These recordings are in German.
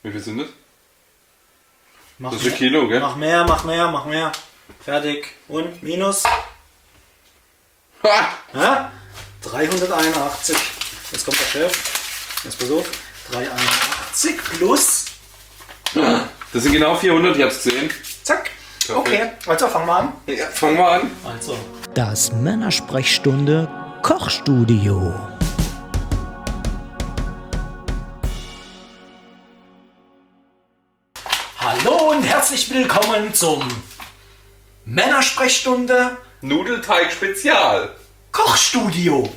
Wie viel sind das? Mach Das ist ein Kilo, gell? Mach mehr. Fertig. Und minus? Ha! Ja? 381. Jetzt kommt der Chef. Jetzt pass auf. 381 plus. Das sind genau 400, ich hab's gesehen. Zack. Perfekt. Okay, also fangen wir an. Ja, fangen wir an. Also. Das Männersprechstunde Kochstudio. Hallo und herzlich willkommen zum Männersprechstunde Nudelteig Spezial. Kochstudio.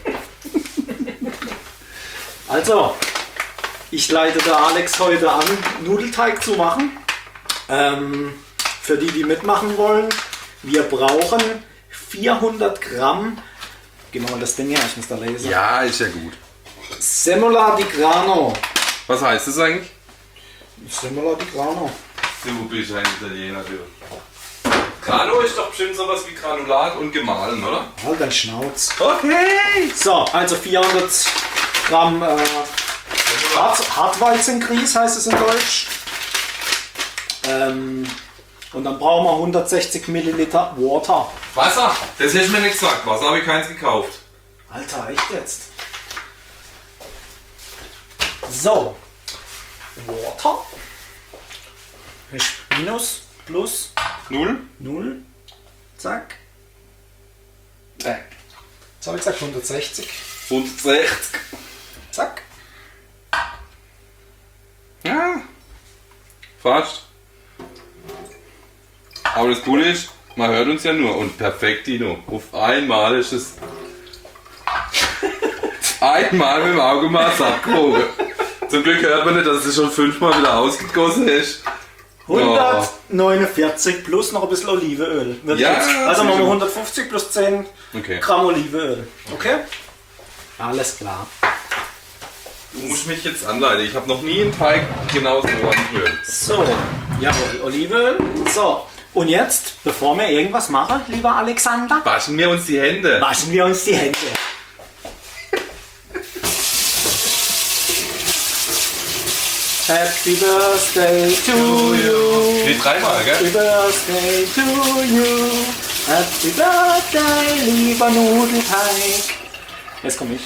Also, ich leite der Alex heute an, Nudelteig zu machen. Für die, die mitmachen wollen, wir brauchen 400 Gramm. Gib mal das Ding her, ich muss da lesen. Ja, ist ja gut. Semola di Grano. Was heißt das eigentlich? Semola di Grano. Du bist ein Italiener, du. Grano ist doch bestimmt sowas wie Granulat und gemahlen, oder? Halt dein Schnauz. Okay. So, also 400 Gramm Hartweizengrieß heißt es in Deutsch. Und dann brauchen wir 160 Milliliter Water. Wasser? Das hätte ich mir nicht gesagt. Wasser habe ich keins gekauft. Alter, echt jetzt? So. Water. Minus, plus, 0? 0. Zack. Zack. Jetzt habe ich gesagt 160. 160. Zack. Ja. Fast. Aber das Coole ist, man hört uns ja nur. Und perfekt, Dino. Auf einmal ist es einmal mit dem Augenmaß abgewogen. Zum Glück hört man nicht, dass es schon 5-mal wieder ausgegossen ist. 149 plus noch ein bisschen Olivenöl. Wird Ja, jetzt. Also machen wir sicher. 150 plus 10 Okay. Gramm Olivenöl. Okay? Alles klar. Du musst mich jetzt anleiten. Ich habe noch nie einen Teig genau so angerührt. So, jawohl, Olivenöl. So, und jetzt, bevor wir irgendwas machen, lieber Alexander, Waschen wir uns die Hände. waschen wir uns die Hände. Happy Birthday to you. Geht dreimal, gell? Happy Birthday to you. Happy Birthday, lieber Nudelteig. Jetzt komme ich.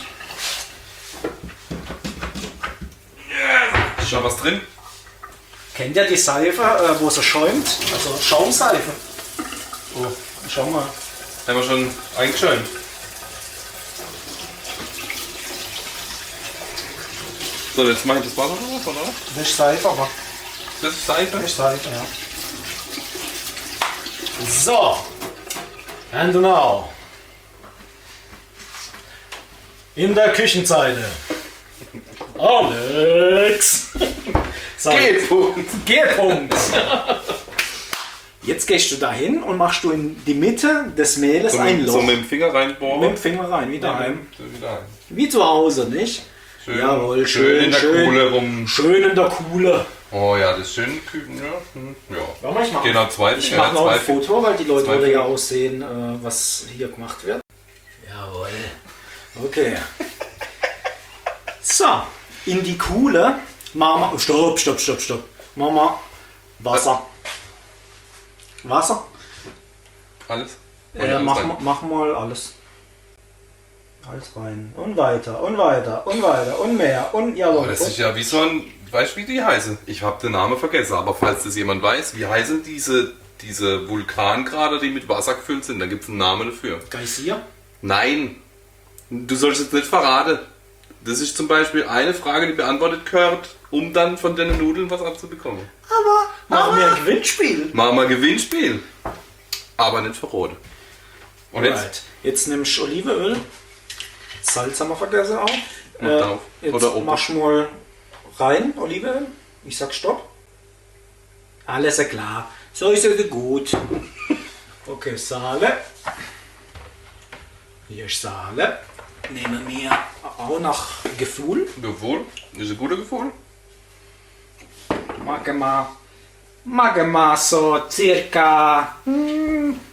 Ist schon was drin? Kennt ihr die Seife, wo sie schäumt? Also Schaumseife. Oh, schau mal. Haben wir schon eingeschäumt. So, jetzt mache ich das Wasser drauf, oder? Das ist Seife, aber. Das ist Seife. Das ist Seife, ja. So. And now. In der Küchenzeile. Alex. So, G-Punkt. G-Punkt. Jetzt gehst du dahin und machst du in die Mitte des Mehles ein Loch. So mit dem Finger reinbohren. Mit dem Finger rein, wie daheim. So wieder rein. Wie zu Hause, nicht? Schön, Jawohl, schön in der Kuhle rum. Schön in der Kuhle. Oh ja, das ist schön küken, ja. Ja. Warte mal, ich mache Genau, zwei ich Finger, mach noch zwei ein Foto, weil die Leute zwei wollen ja Finger. auch sehen, was hier gemacht wird. Jawohl. Okay. So, in die Kuhle machen wir... Stopp. Machen wir Wasser. Wasser? Alles? Mach mal alles. Alles rein. Und weiter, und mehr. Und jawohl. Oh, das ist ja wie so ein... Weißt du, wie die heißen? Ich habe den Namen vergessen, aber falls das jemand weiß, wie heißen diese Vulkankrater, die mit Wasser gefüllt sind? Da gibt es einen Namen dafür. Geysir? Nein, du sollst es nicht verraten. Das ist zum Beispiel eine Frage, die beantwortet gehört, um dann von den Nudeln was abzubekommen. Aber machen wir ein Gewinnspiel. Machen wir ein Gewinnspiel. Aber nicht verraten. Und jetzt? Alright. Jetzt nimmst du Olivenöl. Salz haben wir vergessen auch. Mach drauf. Jetzt Oder oben. machst du mal rein, Olivenöl. Ich sag Stopp. Alles ist klar. So ist es gut. Okay, Sahne. Hier ist Sahne. Nehmen wir auch nach Gefühl. Gefühl? Das ist ein guter Gefühl. Mag mal so circa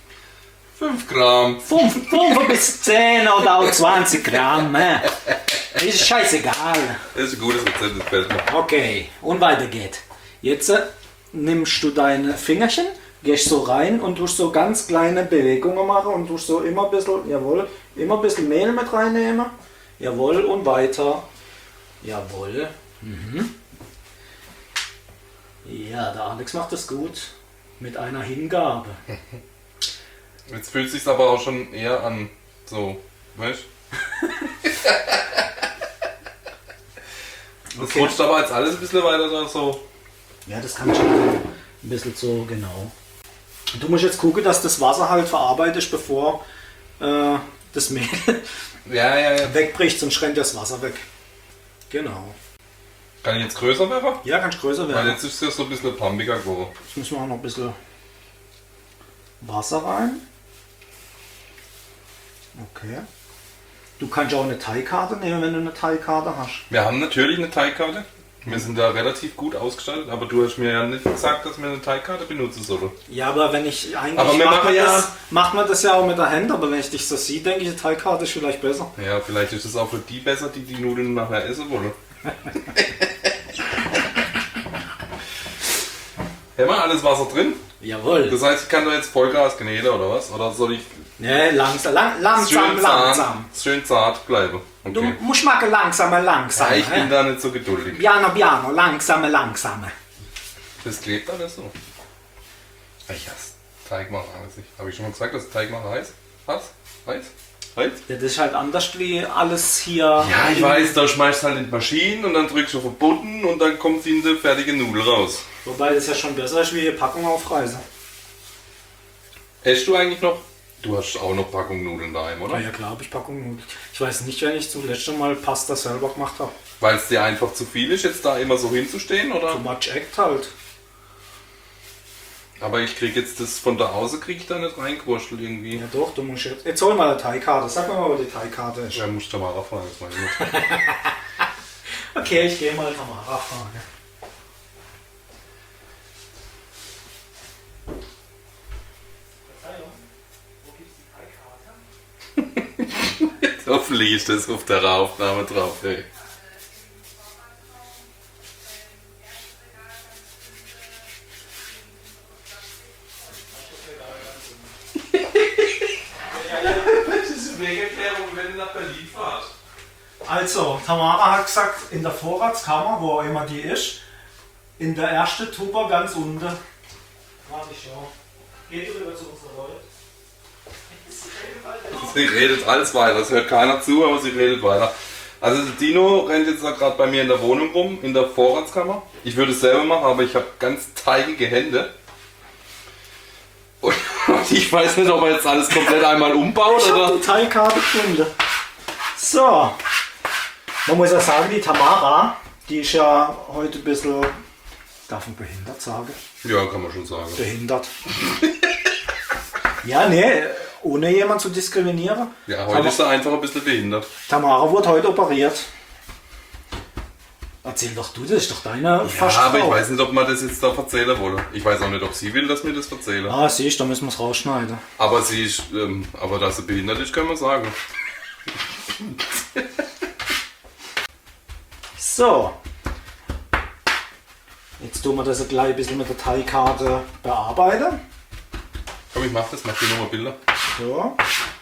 5 Gramm. 5 bis 10 oder auch 20 Gramm. Ist scheißegal. Das ist ein gutes Rezept, das gefällt mir. Okay, und weiter geht. Jetzt nimmst du deine Fingerchen, gehst so rein und tust so ganz kleine Bewegungen machen und tust so immer ein bisschen, jawohl, immer ein bisschen Mehl mit reinnehmen. Jawohl, und weiter. Jawohl. Ja, der Alex macht das gut. Mit einer Hingabe. Jetzt fühlt es sich aber auch schon eher an, so, weißt du? Das Okay. rutscht aber jetzt alles ein bisschen weiter da so. Ja, das kann schon ein bisschen so, genau. Du musst jetzt gucken, dass das Wasser halt verarbeitet ist, bevor das Mehl Ja. wegbricht, sonst rennt das Wasser weg. Genau. Kann ich jetzt größer werden? Ja, kannst größer Weil werden. jetzt ist es ja so ein bisschen pampiger geworden. Jetzt müssen wir auch noch ein bisschen Wasser rein. Okay. Du kannst auch eine Teigkarte nehmen, wenn du eine Teigkarte hast. Wir haben natürlich eine Teigkarte. Wir sind da relativ gut ausgestattet, aber du hast mir ja nicht gesagt, dass wir eine Teigkarte benutzen sollen. Ja, aber wenn ich eigentlich Aber wir machen macht man das ja auch mit der Hand, aber wenn ich dich so sehe, denke ich, die Teigkarte ist vielleicht besser. Ja, vielleicht ist es auch für die besser, die die Nudeln nachher essen wollen. Haben wir alles Wasser drin? Jawohl. Das heißt, ich kann da jetzt Vollgas kneten oder was? Oder soll ich Ne, langsam. schön zart bleiben? Du Okay. musst machen langsam. Ja, ich bin da nicht so geduldig. Piano, langsam. Das klebt alles so. Ich hasse Teigmacher. Habe ich schon mal gesagt, dass Teigmacher heißt? Was? Heiß? Ja, das ist halt anders wie alles hier. Ja, ich weiß, da schmeißt halt in die Maschine und dann drückst du auf den Button und dann kommt in der fertige Nudel raus. Wobei das ja schon besser ist wie die Packung auf Reise. Hast du eigentlich noch? Du hast auch noch Packung Nudeln daheim, oder? Ja klar, habe ich Packung Nudeln. Ich weiß nicht, wenn ich zuletzt schon mal Pasta selber gemacht habe. Weil es dir einfach zu viel ist, jetzt da immer so hinzustehen, oder? Too much Act halt. Aber ich krieg jetzt das von da außen, krieg ich da nicht reingewurschtelt irgendwie. Ja doch, du musst jetzt. Jetzt hol mal eine Teigkarte. Sag mir mal, wo die Teigkarte ist. Ja, muss ich Tamara fragen, das weiß ich nicht. Okay, ich gehe mal Tamara fragen. Verzeihung, wo gibt's die Teigkarte? Hoffentlich ist das auf der Aufnahme drauf, ey. Das ist eine Wegerklärung, wenn du nach Berlin fahrst. Also, Tamara hat gesagt, in der Vorratskammer, wo auch immer die ist, in der ersten Tuba ganz unten. Warte, ich schau. Geht rüber zu unserer Leute. Sie redet alles weiter, es hört keiner zu, aber sie redet weiter. Also Dino rennt jetzt da gerade bei mir in der Wohnung rum, in der Vorratskammer. Ich würde es selber machen, aber ich habe ganz teigige Hände. Und ich weiß nicht, ob er jetzt alles komplett einmal umbaut Ich habe oder... die Teigkarte gefunden. So. Man muss ja sagen, die Tamara, die ist ja heute ein bisschen, darf man behindert sagen? Ja, kann man schon sagen. Behindert. Ja, nee, ohne jemanden zu diskriminieren. Ja, heute ist er einfach ein bisschen behindert. Tamara wurde heute operiert. Erzähl doch du, das ist doch deine Ja, Fastfrau. aber ich weiß nicht, ob man das jetzt da erzählen wolle. Ich weiß auch nicht, ob sie will, dass wir das erzählen. Ah, siehst du, da müssen wir es rausschneiden. Aber sie ist, aber dass sie behindert ist, kann man sagen. So. Jetzt tun wir das gleich ein bisschen mit der Teigkarte bearbeiten. Komm, ich mach das, mach dir nochmal Bilder. So.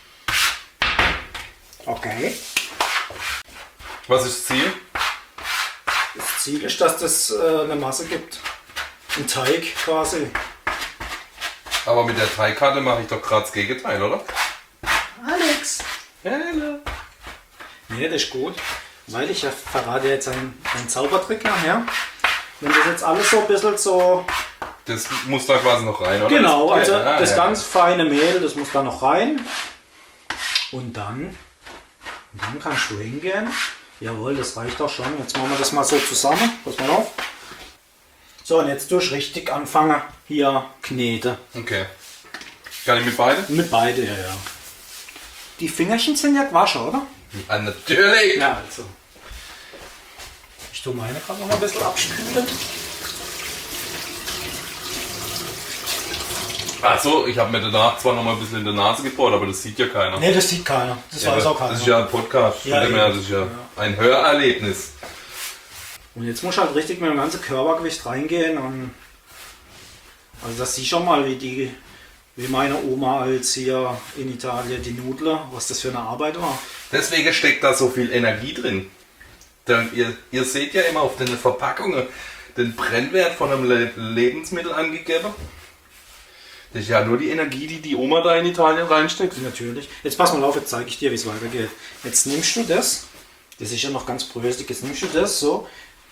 Okay. Was ist das Ziel? Das Ziel ist, dass das eine Masse gibt. Ein Teig quasi. Aber mit der Teigkarte mache ich doch gerade das Gegenteil, oder? Alex! Hello. Nee, das ist gut. Weil ich ja verrate jetzt einen Zaubertrick nachher. Wenn das jetzt alles so ein bisschen so... Das muss da quasi noch rein, oder? Genau, also Ja, das ja. ganz feine Mehl, das muss da noch rein. Und dann kannst du hingehen. Jawohl, das reicht auch schon. Jetzt machen wir das mal so zusammen. Pass mal auf. So, und jetzt durch richtig anfangen. Hier knete. Okay. Kann ich mit beiden? Mit beide, ja, ja. Die Fingerchen sind ja gewaschen, oder? Ah, natürlich! Ja, also. Ich tue meine gerade noch mal ein bisschen abspülen. Achso, ich habe mir danach zwar noch mal ein bisschen in der Nase gebohrt, aber das sieht ja keiner. Ne, das sieht keiner. Das weiß auch keiner. Das ist ja ein Podcast, Ja, von dem her, eben. das ist ja ein Hörerlebnis. Und jetzt muss halt richtig mit dem ganzen Körpergewicht reingehen. Und also das siehst schon mal, wie meine Oma als hier in Italien die Nudler, was das für eine Arbeit war. Deswegen steckt da so viel Energie drin. Denn ihr seht ja immer auf den Verpackungen den Brennwert von einem Lebensmittel angegeben. Das ist ja nur die Energie, die Oma da in Italien reinsteckt. Natürlich. Jetzt pass mal auf, jetzt zeige ich dir, wie es weitergeht. Jetzt nimmst du das. Das ist ja noch ganz bröselig. Jetzt nimmst du das so.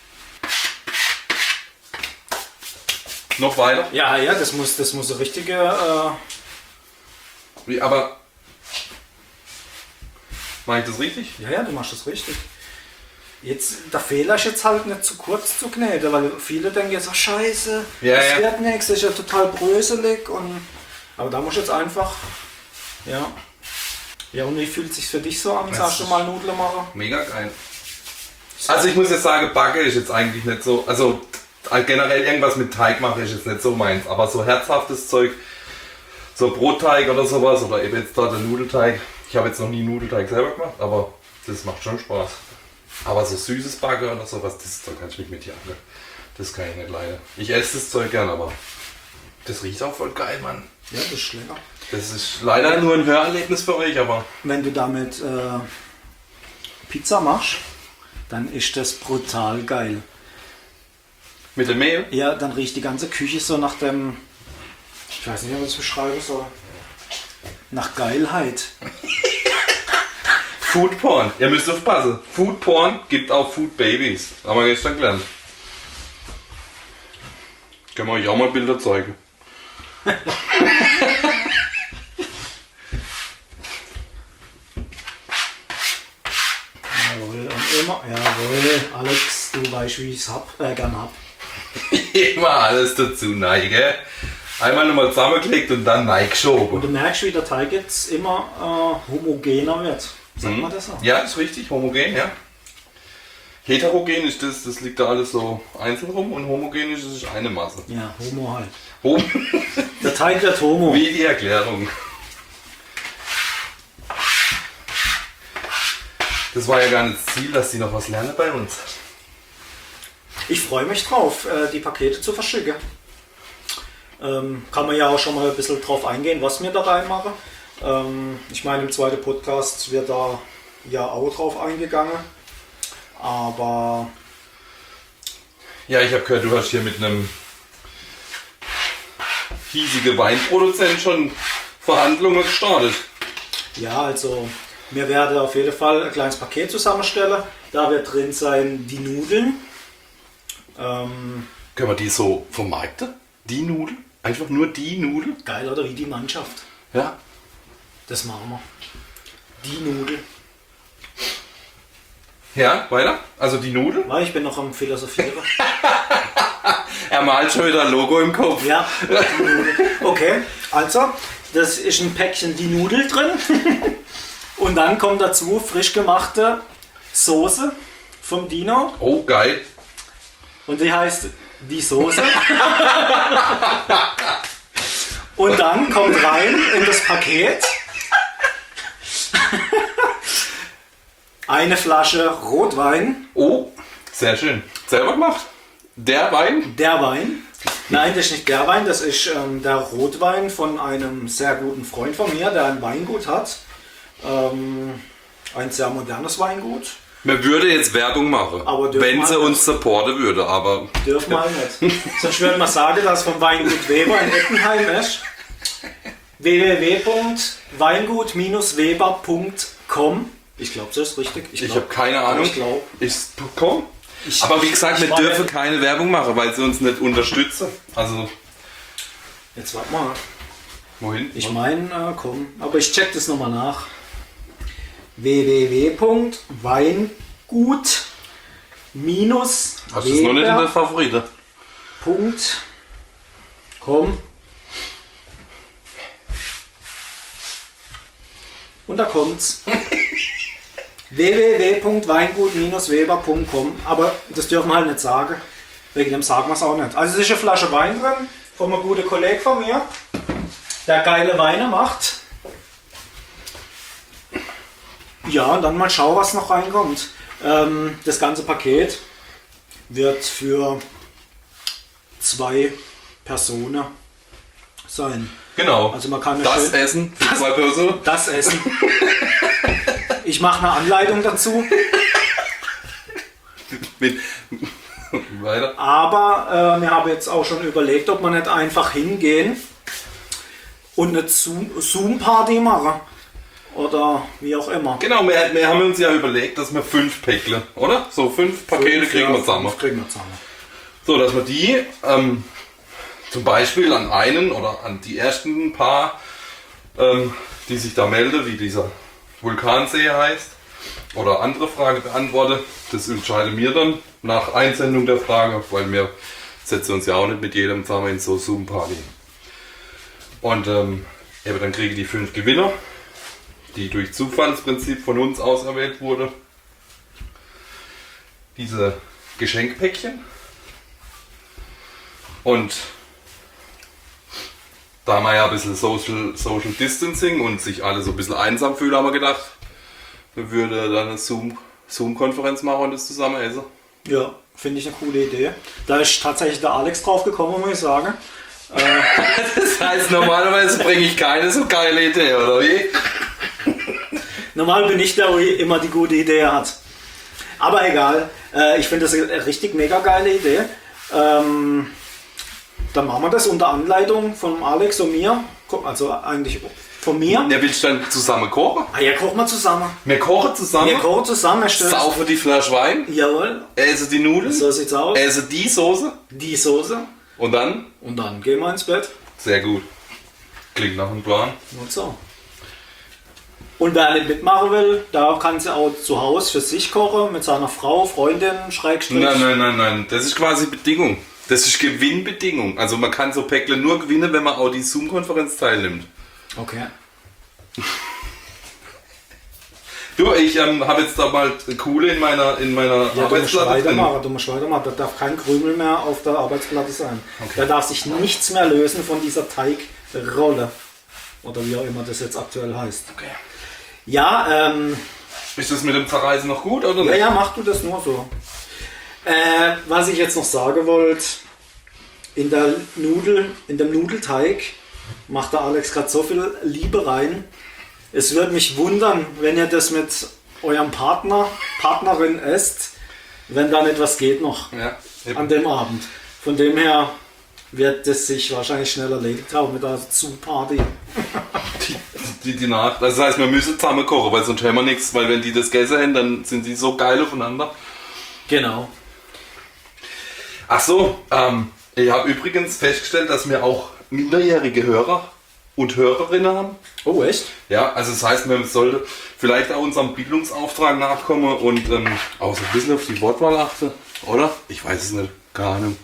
Noch weiter? Ja, das muss eine richtige. Wie, aber mache ich das richtig? Ja, du machst das richtig. Jetzt, der Fehler ist jetzt halt nicht zu kurz zu kneten, weil viele denken jetzt, ach scheiße, Ja, das ja. wird nichts, das ist ja total bröselig. Aber da musst du jetzt einfach. Ja. Ja, und wie fühlt es sich für dich so an, das erste Mal Nudeln machen? Mega geil. Also ich muss jetzt sagen, Backe ist jetzt eigentlich nicht so, also generell irgendwas mit Teig mache ich jetzt nicht so meins, aber so herzhaftes Zeug, so Brotteig oder sowas oder eben jetzt da der Nudelteig. Ich habe jetzt noch nie Nudelteig selber gemacht, aber das macht schon Spaß. Aber so süßes Backe oder sowas, das Zeug kann ich nicht mitjagen. Das kann ich nicht leiden. Ich esse das Zeug gern, aber das riecht auch voll geil, Mann. Ja, das ist lecker. Das ist leider nur ein Hörerlebnis für euch, aber Wenn du damit Pizza machst, dann ist das brutal geil. mit dem Mehl. Ja, dann riecht die ganze Küche so nach dem, ich weiß nicht, wie man das beschreiben soll, nach Geilheit. Food Porn. Ihr müsst aufpassen. Food Porn gibt auch Food Babies. Haben wir gestern gelernt. Können wir euch auch mal Bilder zeigen. Jawohl, und immer, jawohl, Alex, du weißt, wie ich es gern hab. Immer alles dazu neige. Einmal nochmal zusammengelegt und dann Und neigeschoben. du merkst, wie der Teig jetzt immer homogener wird. Sagt man das so? Ja, ist richtig. Homogen, ja. Heterogen ist das liegt da alles so einzeln rum und homogen ist es eine Masse. Ja, Homo halt. Hom Der Teig wird Homo. Wie die Erklärung. Das war ja gar nicht das Ziel, dass die noch was lernen bei uns. Ich freue mich drauf, die Pakete zu verschicken. Kann man ja auch schon mal ein bisschen drauf eingehen, was wir da reinmachen. Ich meine, im zweiten Podcast wird da ja auch drauf eingegangen. Aber Ja, ich habe gehört, du hast hier mit einem hiesigen Weinproduzent schon Verhandlungen gestartet. ja, also wir werden auf jeden Fall ein kleines Paket zusammenstellen. Da wird drin sein die Nudeln. Können wir die so vermarkten? Die Nudeln? Einfach nur die Nudeln? Geil, oder? Wie die Mannschaft. Ja. Das machen wir. Die Nudeln. Ja, weiter? Also die Nudeln? Weil ich bin noch am Philosophieren. Er malt schon wieder ein Logo im Kopf. Ja, die Nudeln. Okay, also, das ist ein Päckchen die Nudel drin. Und dann kommt dazu frisch gemachte Soße vom Dino. Oh, geil. Und die heißt die Soße. Und dann kommt rein in das Paket eine Flasche Rotwein. Oh, sehr schön. Selber gemacht? Der Wein? Der Wein. Nein, das ist nicht der Wein, das ist der Rotwein von einem sehr guten Freund von mir, der ein Weingut hat. Ein sehr modernes Weingut. Man würde jetzt Werbung machen, Aber dürfen wenn wir sie nicht. uns supporten würde, aber Dürfen wir halt nicht. Sonst würde man sagen, dass vom Weingut Weber in Eppenheim ist. www.weingut-weber.com. Ich glaube, das ist richtig. ich habe keine Ahnung. Ich glaube. Komm. Aber wie gesagt, wir ich meine- dürfen keine Werbung machen, weil sie uns nicht unterstützen. Also, Jetzt warte mal. wohin? Ich meine, komm. Aber ich check das nochmal nach. www.weingut Hast du es noch nicht in der Favorite? .com. Und da kommt's. www.weingut-weber.com. Aber das dürfen wir halt nicht sagen. Wegen dem sagen wir es auch nicht. Also es ist eine Flasche Wein drin von einem guten Kollegen von mir. der geile Weine macht. Ja, und dann mal schauen, was noch reinkommt. Das ganze Paket wird für 2 Personen sein. Genau. Also man kann das Essen für 2 Personen. Das Essen. Ich mache eine Anleitung dazu. Weiter. Aber wir haben jetzt auch schon überlegt, ob wir nicht einfach hingehen und eine Zoom-Party machen. Oder wie auch immer. Genau, wir haben uns ja überlegt, dass wir 5 Päckle, oder? So 5 Pakete kriegen wir zusammen. So, dass wir die zum Beispiel an einen oder an die ersten paar, die sich da melden, wie dieser Vulkansee heißt, oder andere Frage beantworte, das entscheiden wir dann nach Einsendung der Frage, weil wir setzen uns ja auch nicht mit jedem zusammen in so Zoom-Party. Und eben dann kriege ich die 5 Gewinner, die durch Zufallsprinzip von uns auserwählt wurde. Diese Geschenkpäckchen. Und da wir ja ein bisschen Social Distancing und sich alle so ein bisschen einsam fühlen, haben wir gedacht, wir würden dann eine Zoom-Konferenz machen und das zusammen essen. Ja, finde ich eine coole Idee. Da ist tatsächlich der Alex drauf gekommen, muss ich sagen. Das heißt, normalerweise bringe ich keine so geile Idee, oder wie? Normal bin ich der, der immer die gute Idee hat. Aber egal, ich finde das eine richtig mega geile Idee. Dann machen wir das unter Anleitung von Alex und mir. Also eigentlich von mir. Ja, willst du dann zusammen kochen? Ah ja, kochen wir zusammen. Wir kochen zusammen? Wir kochen zusammen. Saufen die Flasche Wein? Jawohl. Essen die Nudeln? So sieht's aus. Essen die Soße? Die Soße. Und dann? Und dann gehen wir ins Bett. Sehr gut. Klingt nach einem Plan. Und so. Und wer nicht mitmachen will, da kann sie auch zu Hause für sich kochen, mit seiner Frau, Freundin, Schrägstrich. Nein. Das ist quasi Bedingung. Das ist Gewinnbedingung. Also man kann so Päckle nur gewinnen, wenn man auch die Zoom-Konferenz teilnimmt. Okay. Du, ich habe jetzt da mal Kohle in meiner Arbeitsplatte drin. Du musst weitermachen. Da darf kein Krümel mehr auf der Arbeitsplatte sein. Okay. Da darf sich nichts mehr lösen von dieser Teigrolle. Oder wie auch immer das jetzt aktuell heißt. Okay. Ja, Ist das mit dem Zerreißen noch gut oder nicht? Ja, mach du das nur so. Was ich jetzt noch sagen wollte, in dem Nudelteig macht der Alex gerade so viel Liebe rein. Es würde mich wundern, wenn ihr das mit eurem Partnerin esst, wenn da nicht was geht noch an dem Abend. Von dem her wird das sich wahrscheinlich schnell erledigt haben mit der Zoom-Party. Die Nacht. Das heißt, wir müssen zusammen kochen, weil sonst haben wir nichts. Weil wenn die das gegessen haben, dann sind die so geil aufeinander. Genau. Ach so, ich habe übrigens festgestellt, dass wir auch minderjährige Hörer und Hörerinnen haben. Oh, echt? Ja, also das heißt, man sollte vielleicht auch unserem Bildungsauftrag nachkommen und auch so ein bisschen auf die Wortwahl achten, oder? Ich weiß es nicht, keine Ahnung.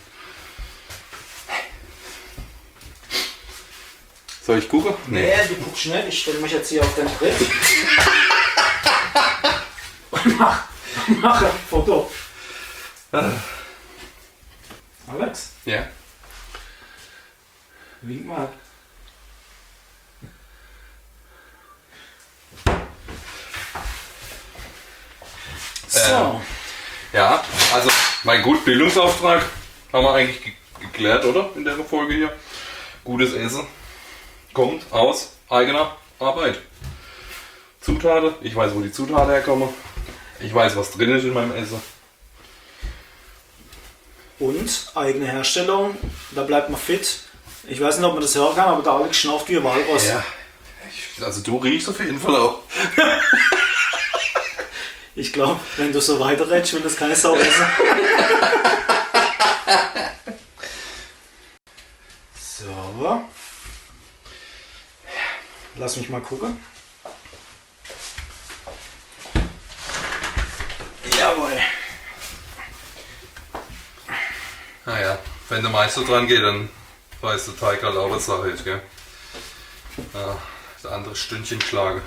Soll ich gucken? Nee, du guckst schnell, ich stelle mich jetzt hier auf den Griff. Und mach ein Foto. Alex, Ja. wink mal. So. Ja, also mein gut Bildungsauftrag haben wir eigentlich geklärt, oder? In der Folge hier. Gutes Essen kommt aus eigener Arbeit. Zutaten, ich weiß, wo die Zutaten herkommen. Ich weiß, was drin ist in meinem Essen. Und eigene Herstellung, da bleibt man fit. Ich weiß nicht, ob man das hören kann, aber der Alex schnauft wie ein Walross. Ja, also du riechst auf jeden Fall auch. Ich glaube, wenn du so weiterredest, will das keine Sau essen. So. Lass mich mal gucken. Jawohl. Naja, wenn der Meister dran geht, dann weiß der Teig halt auch, was Sache ist, gell? Ja, das andere Stündchen schlagen.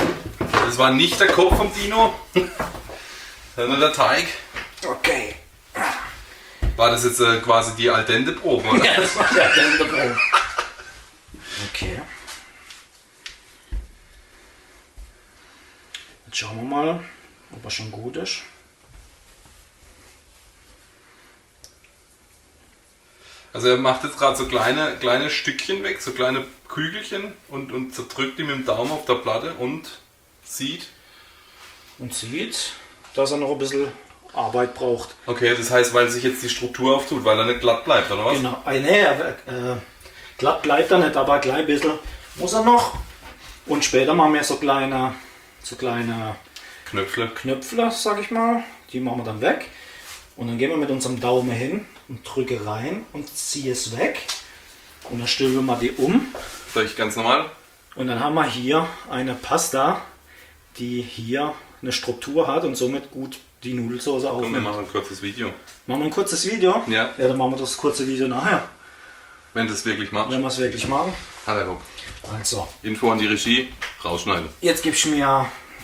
Das war nicht der Kopf vom Dino, sondern der Teig. Okay. War das jetzt quasi die Al dente Probe, oder? Ja, das war der Al dente Probe. Okay. Jetzt schauen wir mal, ob er schon gut ist. Also er macht jetzt gerade so kleine Stückchen weg, so kleine Kügelchen und zerdrückt die mit dem Daumen auf der Platte und sieht. Und sieht, dass er noch ein bisschen Arbeit braucht. Okay, das heißt, weil sich jetzt die Struktur auftut, weil er nicht glatt bleibt, oder was? Genau. Nee, glatt bleibt er nicht, aber gleich ein bisschen muss er noch. Und später machen wir so kleine Knöpfle. sag ich mal. Die machen wir dann weg. Und dann gehen wir mit unserem Daumen hin und drücke rein und ziehe es weg. Und dann stülpen wir die um. Soll ich ganz normal? Und dann haben wir hier eine Pasta, die hier eine Struktur hat und somit gut die Nudelsauce Komm, wir aufnimmt. machen ein kurzes Video. Machen wir ein kurzes Video? Ja. Ja, dann machen wir das kurze Video nachher, Wenn du es wirklich machst. wenn wir es wirklich machen. Hallo Rob. Also, Info an die Regie, rausschneiden. jetzt gibst du mir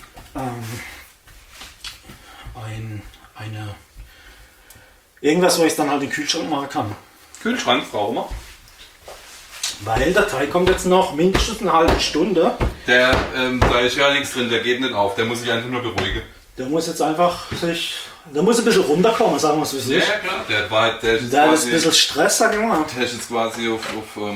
irgendwas, wo ich dann halt in den Kühlschrank machen kann. Kühlschrank brauchen wir. Weil der Teig kommt jetzt noch mindestens eine halbe Stunde. Da ist ja nichts drin, der geht nicht auf, der muss sich einfach nur beruhigen. Der muss jetzt einfach der muss ein bisschen runterkommen, sagen wir es wie es Ja, ist. klar, der ist jetzt Da ist quasi, ein bisschen Stress, sag ich mal. der ist jetzt quasi auf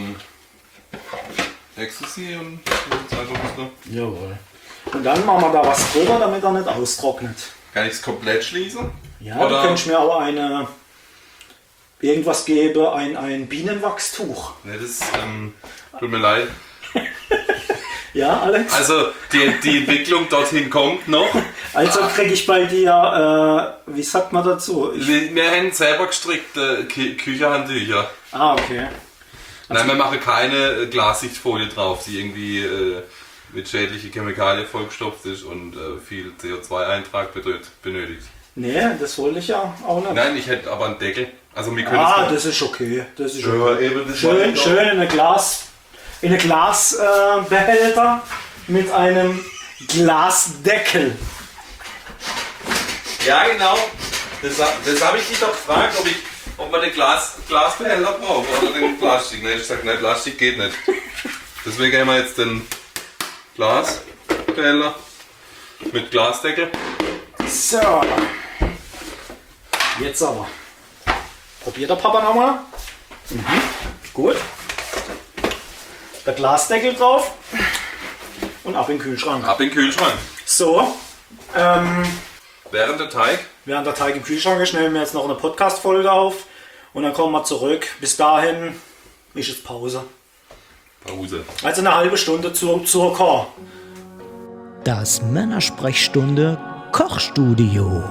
Ecstasy und jetzt einfach ein bisschen. Jawohl. Und dann machen wir da was drüber, damit er nicht austrocknet. Kann ich es komplett schließen? Ja, du könntest mir auch irgendwas geben, ein Bienenwachstuch. Ne, das tut mir leid. Ja, Alex? Also die Entwicklung dorthin kommt noch. Also kriege ich bei dir, wie sagt man dazu? Wir haben selber gestrickte Küchenhandtücher. Okay. Nein, wir machen keine Glassichtfolie drauf, die irgendwie mit schädlichen Chemikalien vollgestopft ist und viel CO2-Eintrag benötigt. Nee, das wollte ich ja auch nicht. Nein, ich hätte aber einen Deckel. Also wir können Das ist okay. Das ist ja, okay. eben, das wollte Schön, ich doch. schön in eine Glasbehälter mit einem Glasdeckel. Ja, genau. Das habe ich dich doch gefragt, ob man den Glasbehälter braucht oder den Plastik. Nein, ich sage, nein, Plastik geht nicht. Deswegen haben wir jetzt den Glasbehälter mit Glasdeckel. So. Jetzt aber. Probiert der Papa nochmal. Gut. Der Glasdeckel drauf. Und ab in den Kühlschrank. Ab in den Kühlschrank. So. Während der Teig. Während der Teig im Kühlschrank ist, nehmen wir jetzt noch eine Podcast-Folge auf. Und dann kommen wir zurück. Bis dahin ist es Pause. Pause. Also eine halbe Stunde zur Koch. Das Männersprechstunde Kochstudio.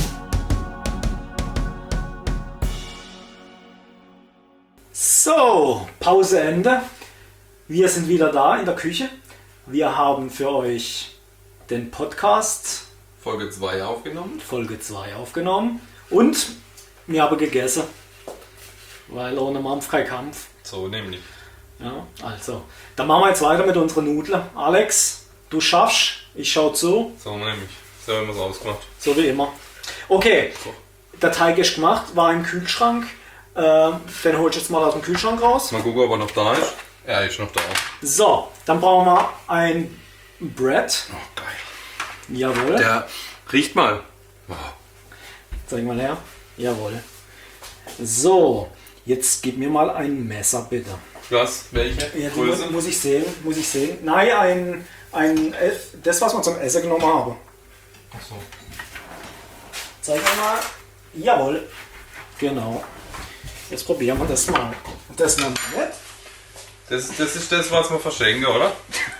So, Pause Ende. Wir sind wieder da in der Küche. Wir haben für euch den Podcast Folge 2 aufgenommen. Folge 2 aufgenommen. Und wir haben gegessen. Weil ohne Mampf kein Kampf. So nämlich. Ja, also. Dann machen wir jetzt weiter mit unseren Nudeln. Alex, du schaffst. Ich schau zu. So nämlich. So haben wir es ausgemacht. So wie immer. Okay, der Teig ist gemacht, war im Kühlschrank. Den hol ich jetzt mal aus dem Kühlschrank raus. Mal gucken, ob er noch da ist. Er ist noch da. So, dann brauchen wir ein Bread. Oh, geil. Jawohl. Der riecht mal. Oh. Zeig mal her. Jawohl. So, jetzt gib mir mal ein Messer bitte. Was? Welche? Ja, die Größe? muss ich sehen. Nein, das was wir zum Essen genommen haben. Ach so. Zeig mal. Jawohl. Genau. Jetzt probieren wir das mal. Das nehmen wir nicht. Das ist das, was wir verschenken, oder?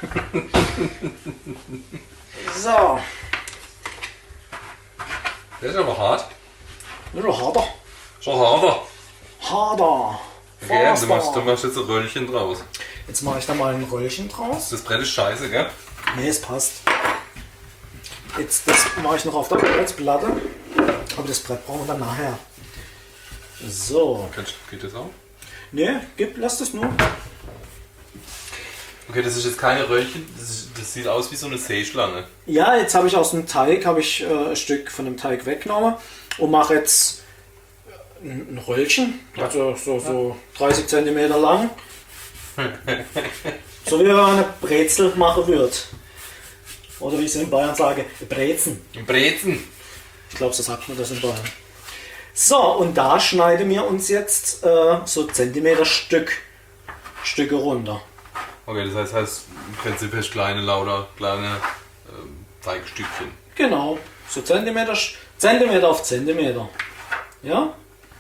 So. Der ist aber hart. Das ist doch harter. Schon harter. Harder. Okay, Fassbar. du machst jetzt ein Röllchen draus. Jetzt mache ich da mal ein Röllchen draus. Das Brett ist scheiße, gell? Ne, es passt. Jetzt das mache ich noch auf der Arbeitsplatte. Aber das Brett brauchen wir dann nachher. So. Geht das auch? Ne, lass das nur. Okay, das ist jetzt keine Röllchen, das sieht aus wie so eine Seeschlange. Ja, jetzt habe ich aus dem Teig ein Stück von dem Teig weggenommen und mache jetzt ein Röllchen, also so 30 cm lang. So wie wenn man eine Brezel machen würde. Oder wie ich es in Bayern sage, Brezen. Brezen. Ich glaube, so sagt man das in Bayern. So, und da schneiden wir uns jetzt so Zentimeter Stücke runter. Okay, das heißt im Prinzip hast du kleine, lauter, kleine Teigstückchen. Genau, so Zentimeter auf Zentimeter. Ja?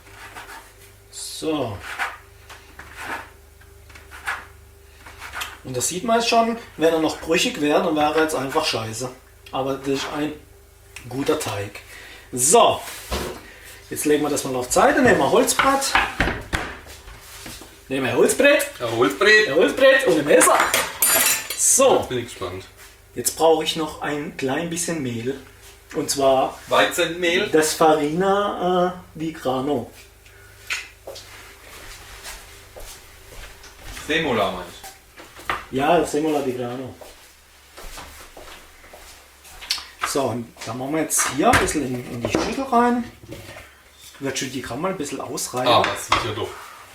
So. Und das sieht man jetzt schon, wenn er noch brüchig wäre, dann wäre er jetzt einfach scheiße. Aber das ist ein guter Teig. So, jetzt legen wir das mal auf Seite, nehmen wir Holzbrett. Nehmen wir Holzbrett. Ein Holzbrett. Ein Holzbrett und ein Messer. So, Jetzt bin ich gespannt. jetzt brauche ich noch ein klein bisschen Mehl. Und zwar Weizenmehl. das Farina di Grano. Semola meinst du? Ja, Semola di Grano. So, und dann machen wir jetzt hier ein bisschen in die Schüssel rein. Die kann man ein bisschen ausreiben. Ah, sicher doch.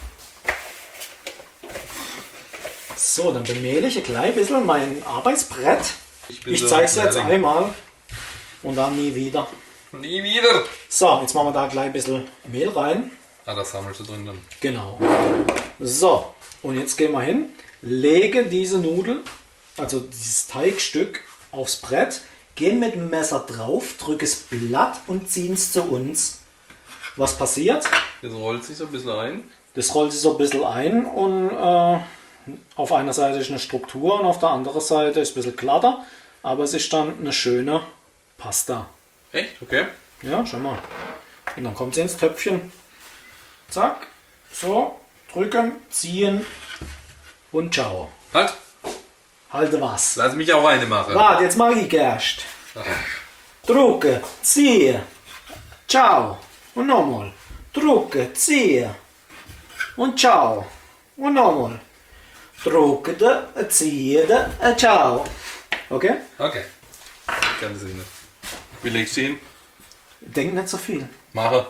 So, dann bemehle ich ein klein bisschen mein Arbeitsbrett. Ich so zeige es jetzt Lehrling. einmal und dann nie wieder. Nie wieder. So, jetzt machen wir da gleich ein bisschen Mehl rein. Ah, das sammelst du drin dann. Genau. So, und jetzt gehen wir hin, lege diese Nudel, also dieses Teigstück, aufs Brett, gehen mit dem Messer drauf, drücke es platt und ziehen es zu uns. Was passiert? Jetzt rollt sich so ein bisschen ein. Das rollt sich so ein bisschen ein und auf einer Seite ist eine Struktur und auf der anderen Seite ist ein bisschen glatter, aber es ist dann eine schöne Pasta. Echt? Okay. Ja, schau mal. Und dann kommt sie ins Töpfchen. Zack. So, drücken, ziehen und ciao. Halt. Halte was. Lass mich auch eine machen. Warte, jetzt mache ich erst. Drücke, ziehe. Ciao. Und nochmal. Drücke, ziehe. Und ciao. Und nochmal. Drücke, ziehe, ciao. Okay? Okay. Ganz Sinne. Wie legst du ihn? Denk nicht so viel. Mache.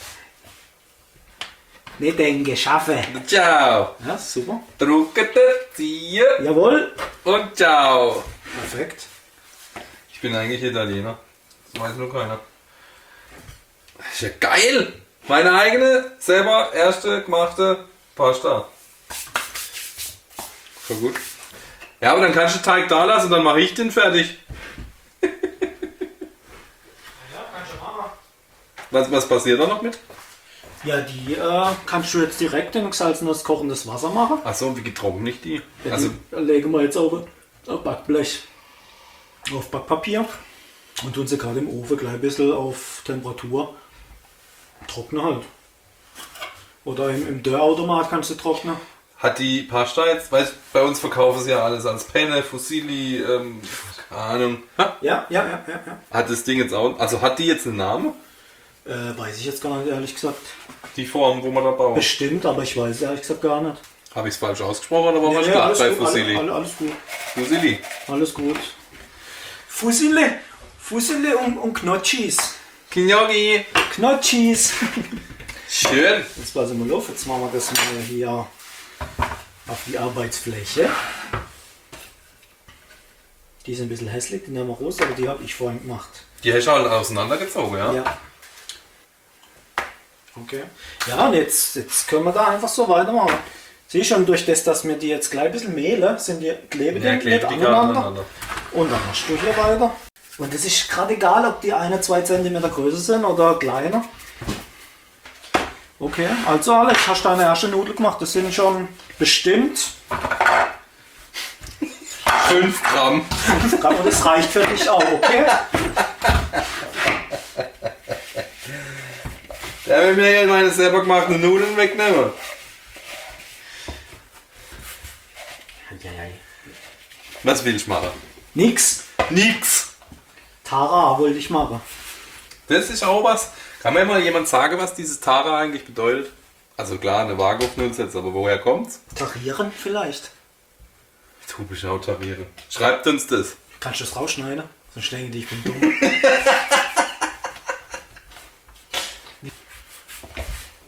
Nicht denke, schaffe. Ciao. Ja, super. Drücke, ziehe Jawohl. und ciao. Perfekt. Ich bin eigentlich Italiener. Das weiß nur keiner. Das ist ja geil. Meine eigene, selber erste gemachte Pasta. Voll gut. Ja, aber dann kannst du den Teig da lassen und dann mache ich den fertig. Ja, kannst du machen. Was passiert da noch mit? Ja, die kannst du jetzt direkt in gesalzenes kochendes Wasser machen. Achso, wie getrockne ich die? Ja, Also, die legen wir jetzt auf Backblech, auf Backpapier und tun sie gerade im Ofen gleich ein bisschen auf Temperatur trocknen halt. Oder im Dörrautomat kannst du trocknen. hat die Pasta jetzt, weißt bei uns verkaufen sie ja alles als Penne, Fusilli, keine Ahnung. Ha? Ja. Hat das Ding jetzt auch, also hat die jetzt einen Namen? Weiß ich jetzt gar nicht, ehrlich gesagt. Die Form, wo man da baut? Bestimmt, aber ich weiß es ehrlich gesagt gar nicht. Habe ich es falsch ausgesprochen oder war man Nee, klar alles bei gut, Fusilli? alles gut. Fusilli. Alles gut. Fusilli und Knotschis. Gnocchi. Knotschis. Schön. Jetzt passen wir auf, jetzt machen wir das mal hier auf die Arbeitsfläche. Die sind ein bisschen hässlich, die nehmen wir raus, aber die habe ich vorhin gemacht. Die hast du halt auseinandergezogen, ja? Ja. Okay. Ja, und jetzt können wir da einfach so weitermachen. Sieh schon, durch das, dass wir die jetzt gleich ein bisschen mehlen, sind die kleben Ja, die klebt nicht die gerade aneinander. aneinander. Und dann machst du hier weiter. Und es ist gerade egal, ob die 1-2 cm größer sind oder kleiner. Okay, also Alex, hast du deine erste Nudel gemacht? Das sind schon bestimmt 5 Gramm. und das reicht für dich auch, okay? Der will mir jetzt meine selber gemachten Nudeln wegnehmen. Was will ich machen? Nix. Nix. Tara wollte ich machen. Das ist auch was. Kann mir mal jemand sagen, was dieses Tara eigentlich bedeutet? Also klar, eine Waage auf uns jetzt, aber woher kommt's? Tarieren vielleicht? Du bist auch tarieren. Schreibt uns das. Kannst du das rausschneiden? Sonst denken die, ich bin dumm.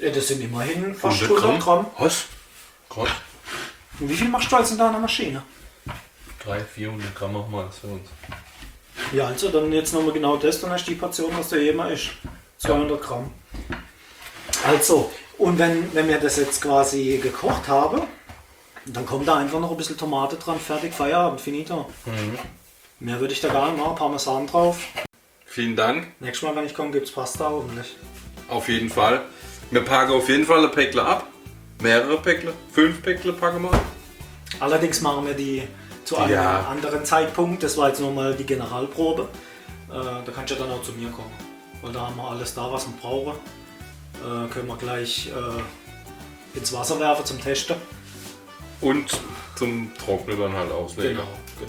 Ja, das sind immerhin fast 100 Gramm. Was? Krass. Und wie viel machst du jetzt in deiner Maschine? 300-400 Gramm machen wir das für uns. Ja, also dann jetzt nochmal genau das, dann hast du die Portion, was da immer ist. 200 Gramm. Also, und wenn wir das jetzt quasi gekocht haben, dann kommt da einfach noch ein bisschen Tomate dran, fertig, Feierabend, finito. Mehr würde ich da gar nicht machen, Parmesan drauf. Vielen Dank. Nächstes Mal, wenn ich komme, gibt es Pasta hoffentlich. Auf jeden Fall. Wir packen auf jeden Fall ein Päckle ab. Mehrere Päckle. 5 Päckle packen wir ab. Allerdings machen wir die zu einem anderen Zeitpunkt. Das war jetzt nochmal die Generalprobe. Da kannst du ja dann auch zu mir kommen. Weil da haben wir alles da, was wir brauchen. Können wir gleich ins Wasser werfen zum Testen. Und zum Trocknen dann halt auslegen.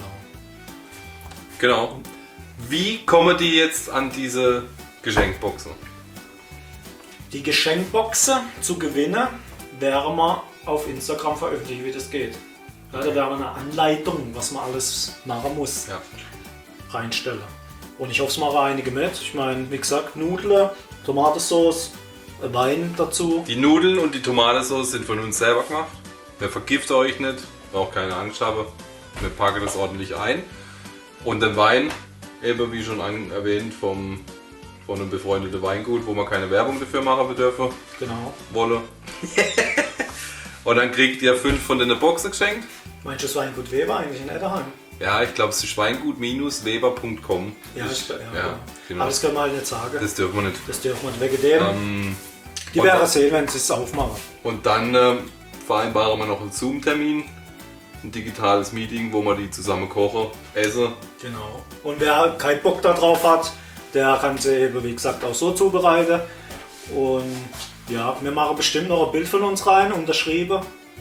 Genau. Wie kommen die jetzt an diese Geschenkboxen? Die Geschenkboxen zu gewinnen, werden wir auf Instagram veröffentlichen, wie das geht. Ja, da werden wir eine Anleitung, was man alles machen muss, reinstellen. Und ich hoffe, es machen einige mit. Ich meine, wie gesagt, Nudeln, Tomatensauce, Wein dazu. Die Nudeln und die Tomatensauce sind von uns selber gemacht. Wir vergiften euch nicht, braucht keine Angst haben. Wir packen das ordentlich ein. Und den Wein, eben wie schon erwähnt, von einem befreundeten Weingut, wo man keine Werbung dafür machen dürfen. Genau. Wolle. Und dann kriegt ihr 5 von den Boxen geschenkt. Meinst du, das Weingut Weber eigentlich in Edderheim? Ja, ich glaube, es ist weingut-weber.com. Ja, genau. Aber das können wir halt nicht sagen. Das dürfen wir nicht. Das dürfen wir nicht wegen dem. Die und werden dann- sehen, wenn sie es aufmachen. Und dann vereinbaren wir noch einen Zoom-Termin, ein digitales Meeting, wo wir die zusammen kochen, essen. Genau. Und wer keinen Bock darauf hat, der kann sie eben, wie gesagt, auch so zubereiten. Und ja, wir machen bestimmt noch ein Bild von uns rein, unterschrieben.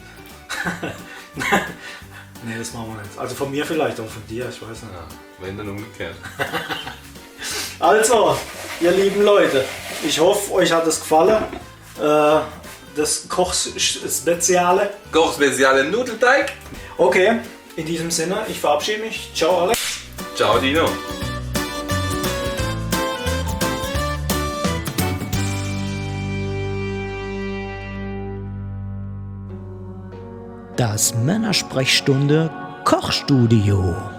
Nee, das machen wir nicht. Also von mir vielleicht, auch von dir, ich weiß nicht. Ja, wenn dann umgekehrt. Also, ihr lieben Leute, ich hoffe, euch hat es gefallen. Das Kochspeziale. Kochspeziale Nudelteig. Okay, in diesem Sinne, ich verabschiede mich. Ciao, Alex. Ciao, Dino. Das Männersprechstunde Kochstudio.